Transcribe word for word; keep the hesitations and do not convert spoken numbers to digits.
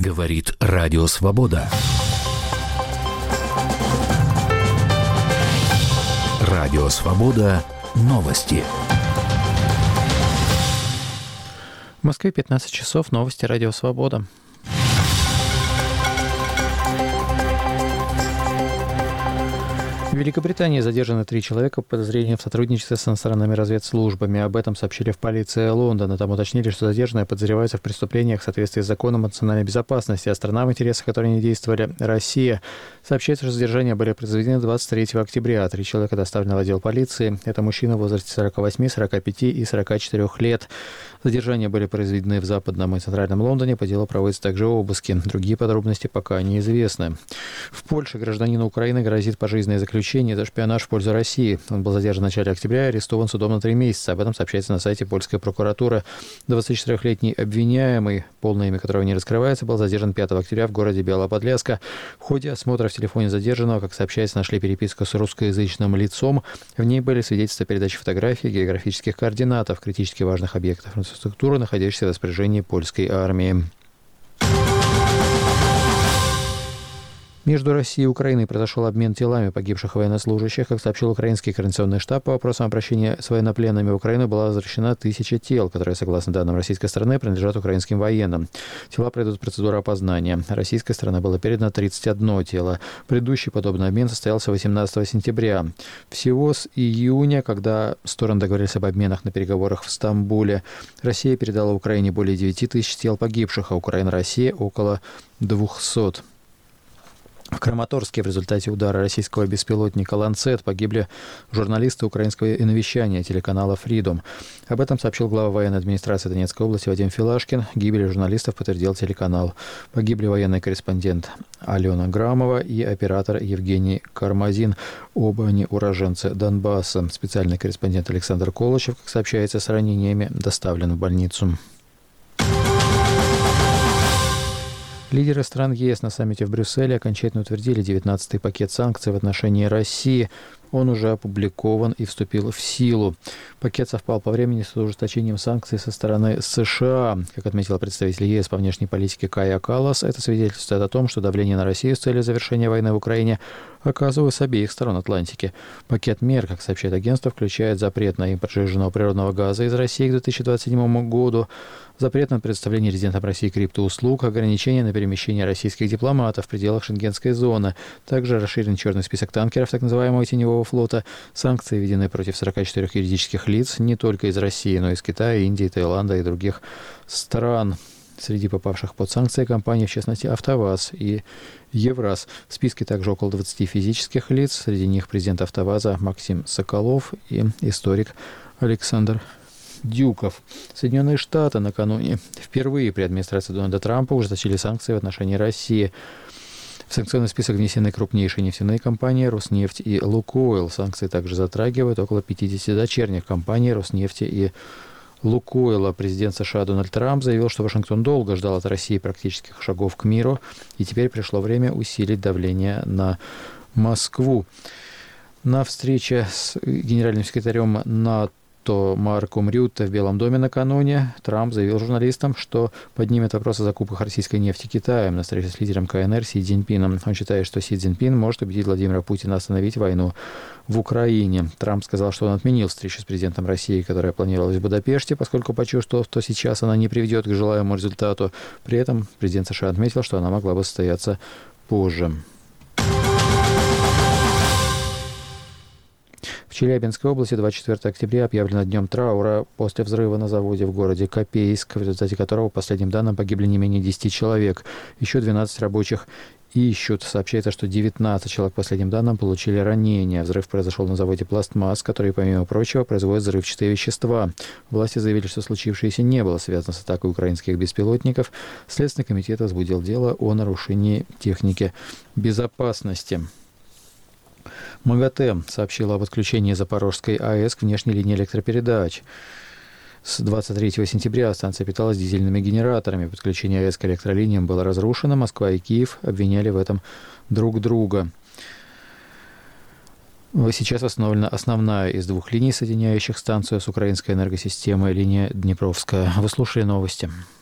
Говорит Радио Свобода. Радио Свобода. Новости. В Москве пятнадцать часов. Новости Радио Свобода. В Великобритании задержаны три человека по подозрению в сотрудничестве с иностранными разведслужбами. Об этом сообщили в полиции Лондона. Там уточнили, что задержанные подозреваются в преступлениях в соответствии с законом о национальной безопасности, а страна, в интересах которой не действовали Россия. Сообщается, что задержания были произведены двадцать третьего октября. Три человека доставлены в отдел полиции. Это мужчины в возрасте сорок восемь, сорок пять и сорок четыре лет. Задержания были произведены в Западном и Центральном Лондоне. По делу проводятся также обыски. Другие подробности пока неизвестны. В Польше гражданину Украины грозит пожизненное заключение за шпионаж в пользу России. Он был задержан в начале октября и арестован судом на три месяца. Об этом сообщается на сайте польской прокуратуры. двадцатичетырёхлетний обвиняемый, полное имя которого не раскрывается, был задержан пятого октября в городе Белоподляска. В ходе осмотра в телефоне задержанного, как сообщается, нашли переписку с русскоязычным лицом. В ней были свидетельства передачи фотографий, географических координатов, критически важных объектов инфраструктуры, находящихся в распоряжении польской армии. Между Россией и Украиной произошел обмен телами погибших военнослужащих. Как сообщил украинский координационный штаб, по вопросам обращения с военнопленными в Украину была возвращена тысяча тел, которые, согласно данным российской стороны, принадлежат украинским военным. Тела пройдут процедуру опознания. Российской стороне было передано тридцать одно тело. Предыдущий подобный обмен состоялся восемнадцатого сентября. Всего с июня, когда стороны договорились об обменах на переговорах в Стамбуле, Россия передала Украине более девяти тысяч тел погибших, а Украина России около двухсот. В Краматорске в результате удара российского беспилотника «Ланцет» погибли журналисты украинского инвещания телеканала «Фридом». Об этом сообщил глава военной администрации Донецкой области Вадим Филашкин. Гибель журналистов подтвердил телеканал. Погибли военный корреспондент Алена Грамова и оператор Евгений Кармазин. Оба они уроженцы Донбасса. Специальный корреспондент Александр Колычев, как сообщается, с ранениями доставлен в больницу. Лидеры стран ЕС на саммите в Брюсселе окончательно утвердили девятнадцатый пакет санкций в отношении России. Он уже опубликован и вступил в силу. Пакет совпал по времени с ужесточением санкций со стороны США. Как отметила представитель ЕС по внешней политике Кая Каллас, это свидетельствует о том, что давление на Россию с целью завершения войны в Украине оказывают с обеих сторон Атлантики. Пакет мер, как сообщает агентство, включает запрет на импорт сжиженного природного газа из России к две тысячи двадцать седьмому году, запрет на предоставление резидентам России криптоуслуг, ограничения на перемещение российских дипломатов в пределах Шенгенской зоны. Также расширен черный список танкеров так называемого теневого флота. Санкции введены против сорока четырёх юридических лиц не только из России, но и из Китая, Индии, Таиланда и других стран. Среди попавших под санкции компаний, в частности, АвтоВАЗ и Евраз. В списке также около двадцати физических лиц. Среди них президент АвтоВАЗа Максим Соколов и историк Александр Дюков. Соединенные Штаты накануне впервые при администрации Дональда Трампа ужесточили санкции в отношении России. В санкционный список внесены крупнейшие нефтяные компании «Роснефть» и «Лукойл». Санкции также затрагивают около пятидесяти дочерних компаний «Роснефти» и «Лукойла». Президент США Дональд Трамп заявил, что Вашингтон долго ждал от России практических шагов к миру, и теперь пришло время усилить давление на Москву. На встрече с генеральным секретарем НАТО Марком Рютте в Белом доме накануне Трамп заявил журналистам, что поднимет вопрос о закупках российской нефти Китаем на встрече с лидером КНР Си Цзиньпином. Он считает, что Си Цзиньпин может убедить Владимира Путина остановить войну в Украине. Трамп сказал, что он отменил встречу с президентом России, которая планировалась в Будапеште, поскольку почувствовал, что сейчас она не приведет к желаемому результату. При этом президент США отметил, что она могла бы состояться позже. В Челябинской области двадцать четвёртого октября объявлено днем траура после взрыва на заводе в городе Копейск, в результате которого, по последним данным, погибли не менее десяти человек. Еще двенадцать рабочих ищут. Сообщается, что девятнадцать человек, по последним данным, получили ранения. Взрыв произошел на заводе «Пластмасс», который, помимо прочего, производит взрывчатые вещества. Власти заявили, что случившееся не было связано с атакой украинских беспилотников. Следственный комитет возбудил дело о нарушении техники безопасности. МАГАТЭ сообщила об отключении Запорожской АЭС к внешней линии электропередач. С двадцать третьего сентября станция питалась дизельными генераторами. Подключение АЭС к электролиниям было разрушено. Москва и Киев обвиняли в этом друг друга. Сейчас восстановлена основная из двух линий, соединяющих станцию с украинской энергосистемой, линия Днепровская. Вы слушали новости.